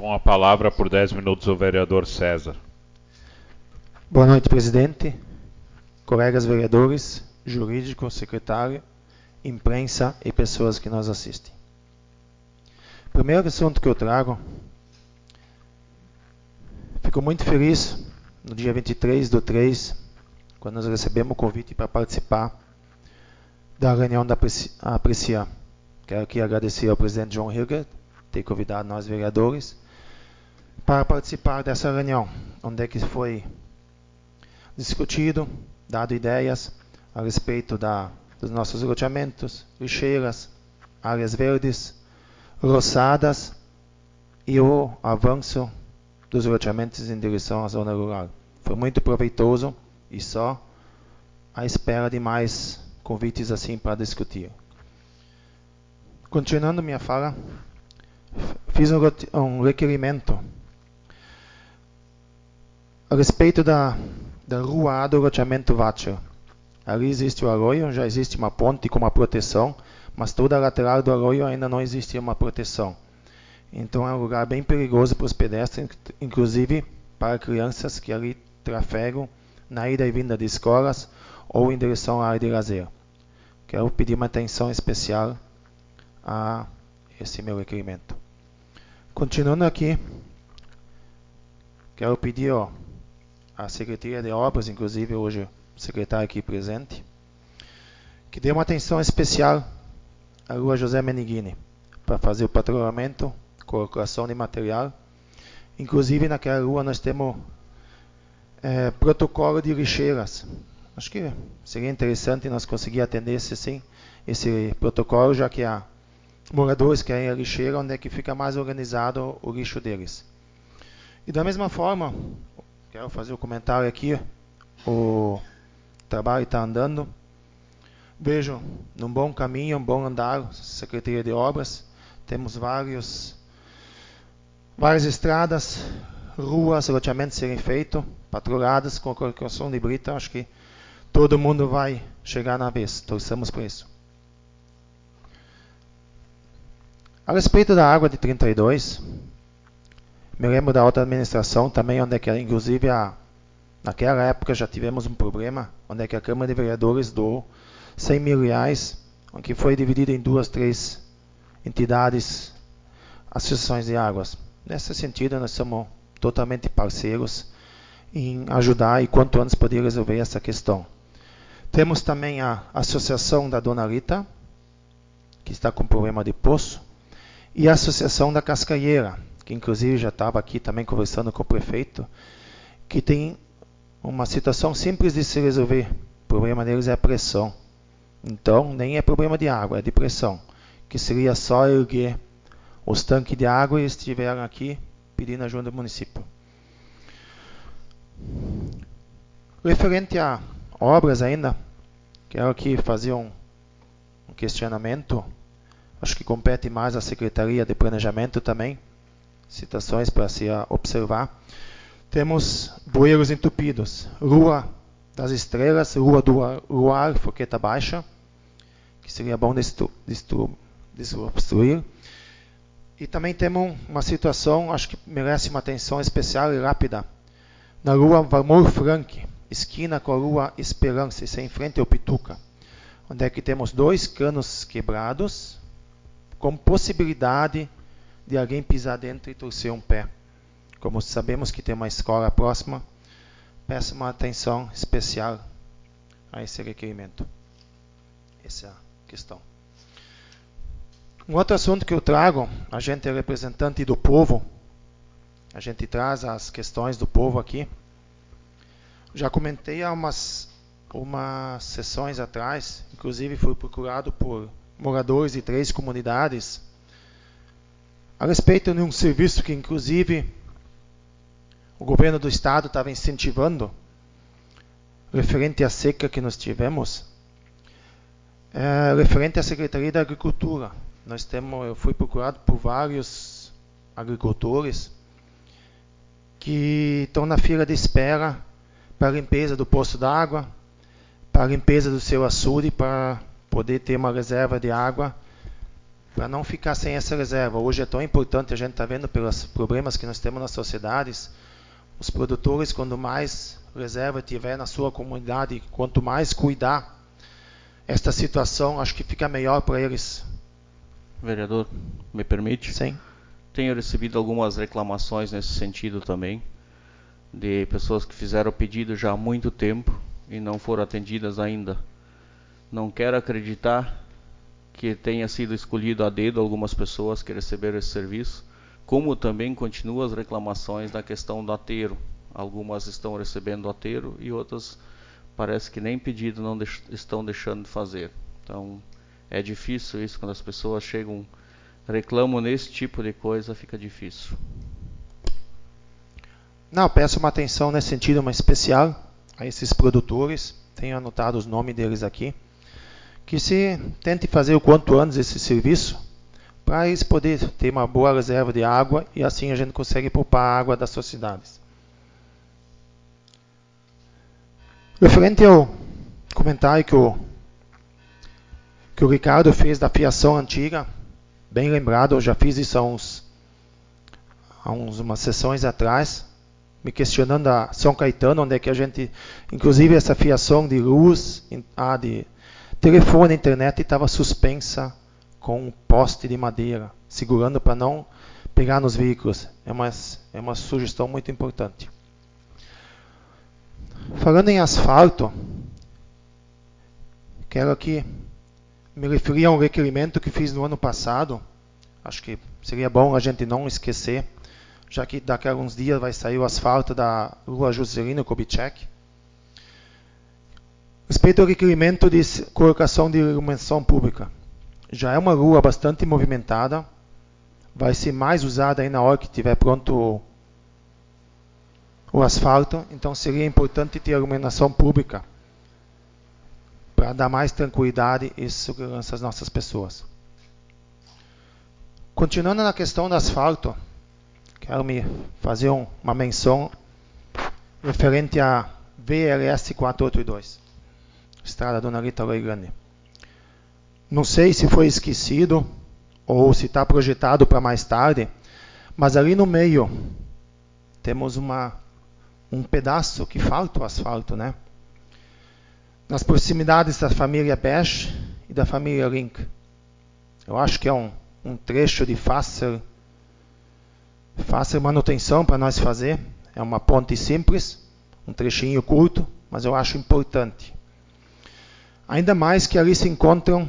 Com a palavra por 10 minutos o vereador César. Boa noite, presidente, colegas vereadores, jurídico, secretário, imprensa e pessoas que nos assistem. O primeiro assunto que eu trago, fico muito feliz no dia 23/3, quando nós recebemos o convite para participar da reunião da Apreciar. Quero aqui agradecer ao presidente João Hilger ter convidado nós vereadores para participar dessa reunião, onde é que foi discutido, dado ideias a respeito dos nossos loteamentos, lixeiras, áreas verdes, roçadas e o avanço dos loteamentos em direção à zona rural. Foi muito proveitoso e só à espera de mais convites assim para discutir. Continuando minha fala, fiz um requerimento a respeito da rua A do loteamento Watcher. Ali existe o arroio, já existe uma ponte com uma proteção, mas toda a lateral do arroio ainda não existe uma proteção. Então é um lugar bem perigoso para os pedestres, inclusive para crianças que ali trafegam na ida e vinda de escolas ou em direção à área de lazer. Quero pedir uma atenção especial a esse meu requerimento. Continuando aqui, quero pedir à Secretaria de Obras, inclusive hoje o secretário aqui presente, que dê uma atenção especial à rua José Meneghini, para fazer o patrulhamento, colocação de material. Inclusive naquela rua nós temos protocolo de lixeiras. Acho que seria interessante nós conseguir atender esse protocolo, já que há moradores que querem a lixeira, onde é que fica mais organizado o lixo deles. E da mesma forma, quero fazer um comentário aqui, o trabalho está andando, vejo num bom caminho, um bom andar, Secretaria de Obras, temos várias estradas, ruas, loteamentos serem feitos, patrulhadas com colocação de brita. Acho que todo mundo vai chegar na vez, torçamos por isso. A respeito da água de 32, me lembro da outra administração também, onde é que inclusive naquela época já tivemos um problema, onde é que a Câmara de Vereadores doou 100 mil reais, que foi dividido em 2, 3 entidades, associações de águas. Nesse sentido, nós somos totalmente parceiros em ajudar e quanto antes poder resolver essa questão. Temos também a Associação da Dona Rita, que está com problema de poço, e a Associação da Cascaieira, que inclusive já estava aqui também conversando com o prefeito, que tem uma situação simples de se resolver. O problema deles é a pressão. Então, nem é problema de água, é de pressão, que seria só erguer os tanques de água e estiveram aqui pedindo ajuda do município. Referente a obras ainda, quero aqui fazer um questionamento, acho que compete mais à Secretaria de Planejamento também, situações para se observar. Temos bueiros entupidos, Rua das Estrelas, Rua do Luar, Foqueta Baixa, que seria bom desobstruir. E também temos uma situação, acho que merece uma atenção especial e rápida, na Rua Valmor Frank, esquina com a Rua Esperança, isso é em frente ao Pituca, onde é que temos 2 canos quebrados, com possibilidade de alguém pisar dentro e torcer um pé. Como sabemos que tem uma escola próxima, peço uma atenção especial a esse requerimento. Essa é a questão. Um outro assunto que eu trago, a gente é representante do povo, a gente traz as questões do povo aqui. Já comentei há umas sessões atrás, inclusive fui procurado por moradores de 3 comunidades, a respeito de um serviço que inclusive o governo do estado estava incentivando, referente à seca que nós tivemos, referente à Secretaria da Agricultura. Eu fui procurado por vários agricultores que estão na fila de espera para a limpeza do poço d'água, para a limpeza do seu açude, para poder ter uma reserva de água para não ficar sem essa reserva. Hoje é tão importante, a gente está vendo pelos problemas que nós temos nas sociedades, os produtores, quanto mais reserva tiver na sua comunidade, quanto mais cuidar esta situação, acho que fica melhor para eles. Vereador, me permite? Sim. Tenho recebido algumas reclamações nesse sentido também, de pessoas que fizeram o pedido já há muito tempo e não foram atendidas ainda. Não quero acreditar que tenha sido escolhido a dedo algumas pessoas que receberam esse serviço, como também continuam as reclamações da questão do ateiro. Algumas estão recebendo ateiro e outras parece que nem pedido não estão deixando de fazer. Então é difícil isso, quando as pessoas chegam, reclamam nesse tipo de coisa, fica difícil. Não, peço uma atenção nesse sentido, uma especial a esses produtores, tenho anotado os nomes deles aqui, que se tente fazer o quanto antes esse serviço, para eles poderem ter uma boa reserva de água e assim a gente consegue poupar a água das sociedades. Referente ao comentário que o Ricardo fez da fiação antiga, bem lembrado, eu já fiz isso há umas sessões atrás, me questionando a São Caetano, onde é que a gente, inclusive essa fiação de luz, de telefone, internet, estava suspensa com um poste de madeira, segurando para não pegar nos veículos. É uma sugestão muito importante. Falando em asfalto, quero aqui me referir a um requerimento que fiz no ano passado. Acho que seria bom a gente não esquecer, já que daqui a alguns dias vai sair o asfalto da rua Juscelino Kubitschek. Respeito ao requerimento de colocação de iluminação pública. Já é uma rua bastante movimentada, vai ser mais usada aí na hora que estiver pronto o asfalto, então seria importante ter iluminação pública para dar mais tranquilidade e segurança às nossas pessoas. Continuando na questão do asfalto, quero me fazer uma menção referente à VLS 482, Estrada Dona Rita Loi Grande. Não sei se foi esquecido ou se está projetado para mais tarde, mas ali no meio temos um pedaço que falta o asfalto, né? Nas proximidades da família Besch e da família Link. Eu acho que é um trecho de fácil manutenção para nós fazer. É uma ponte simples, um trechinho curto, mas eu acho importante. Ainda mais que ali se encontram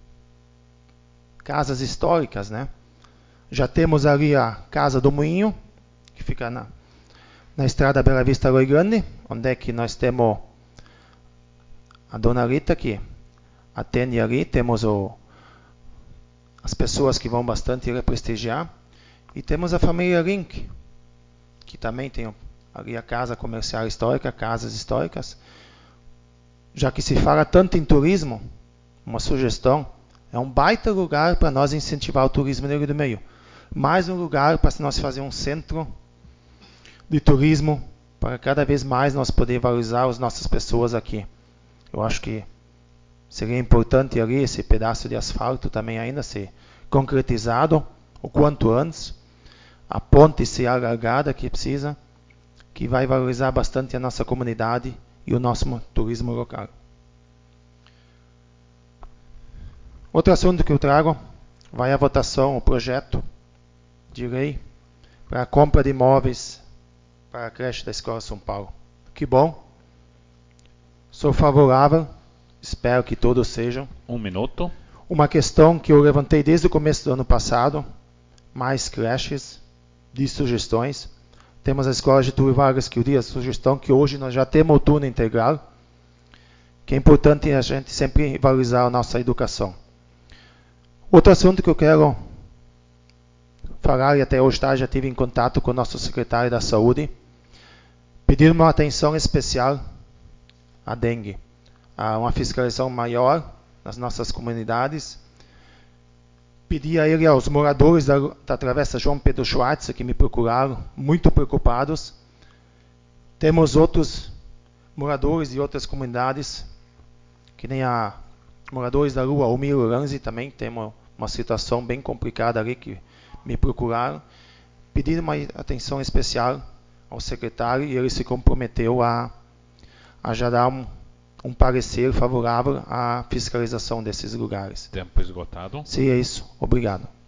casas históricas, né? Já temos ali a Casa do Moinho, que fica na estrada Bela Vista Loi Grande, onde é que nós temos a Dona Rita, que atende ali, temos as pessoas que vão bastante ir prestigiar, e temos a família Link, que também tem ali a Casa Comercial Histórica, casas históricas. Já que se fala tanto em turismo, uma sugestão, é um baita lugar para nós incentivar o turismo no Rio do Meio. Mais um lugar para nós fazer um centro de turismo, para cada vez mais nós poder valorizar as nossas pessoas aqui. Eu acho que seria importante ali esse pedaço de asfalto também ainda ser concretizado o quanto antes. A ponte ser alargada que precisa, que vai valorizar bastante a nossa comunidade e o nosso turismo local. Outro assunto que eu trago, vai à votação o projeto de lei para a compra de imóveis para a creche da Escola São Paulo. Que bom. Sou favorável, espero que todos sejam. 1 minuto. Uma questão que eu levantei desde o começo do ano passado, mais creches, de sugestões. Temos a Escola Getúlio Vargas, que eu dei a sugestão que hoje nós já temos o turno integral, que é importante a gente sempre valorizar a nossa educação. Outro assunto que eu quero falar, e até hoje já tive em contato com o nosso secretário da Saúde, pedindo uma atenção especial à dengue, a uma fiscalização maior nas nossas comunidades. Pedi a ele, aos moradores da Travessa João Pedro Schwartz, que me procuraram, muito preocupados. Temos outros moradores de outras comunidades, que nem moradores da rua Almiro Lanzi, também temos uma situação bem complicada ali que me procuraram, pediram uma atenção especial ao secretário e ele se comprometeu a já dar um parecer favorável à fiscalização desses lugares. Tempo esgotado. Sim, é isso. Obrigado.